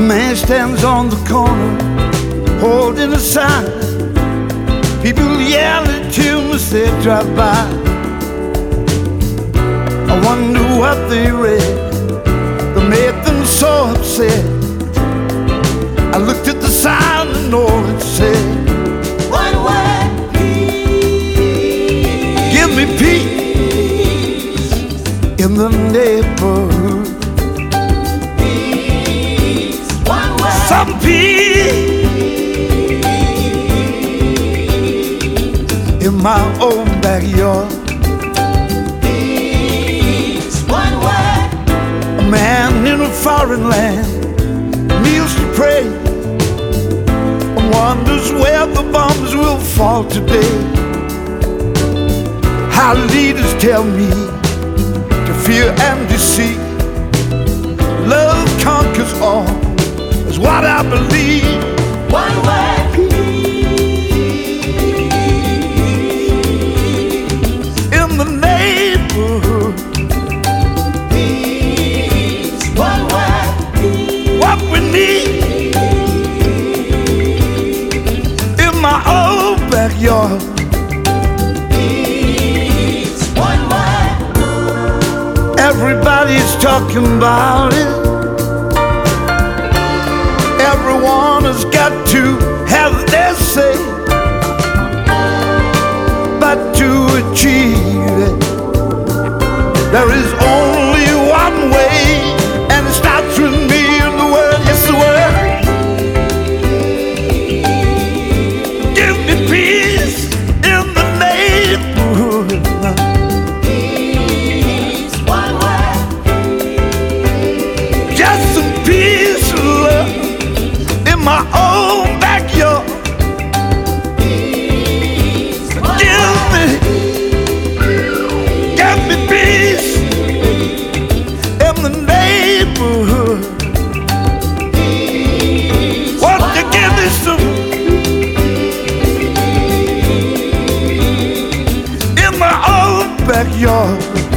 man stands on the corner holding a sign. People yell at him as they drive by. I wonder what they read that made them so upset. I looked at the sign and all it said, one word, peace. give me peace in the neighborhood. Peace, one word. Some peace in my own backyard. Peace, one word. A man in a foreign land kneels to pray and wonders where the bombs will fall today. How leaders tell me to fear and deceit. Love conquers all, is what I believe. One word, In the neighborhood, peace, one word, what we need in my own backyard. peace, one word. Everybody's talking about it. Everyone has got to have their say, but to achieve it, there is only one way, and it starts with me and the word, yes, the word. Give me peace in the neighborhood. Peace, one word. Just some peace and love in my own backyard. Peace, one Give me peace in the neighborhood. peace, Won't one you give me some in my own backyard?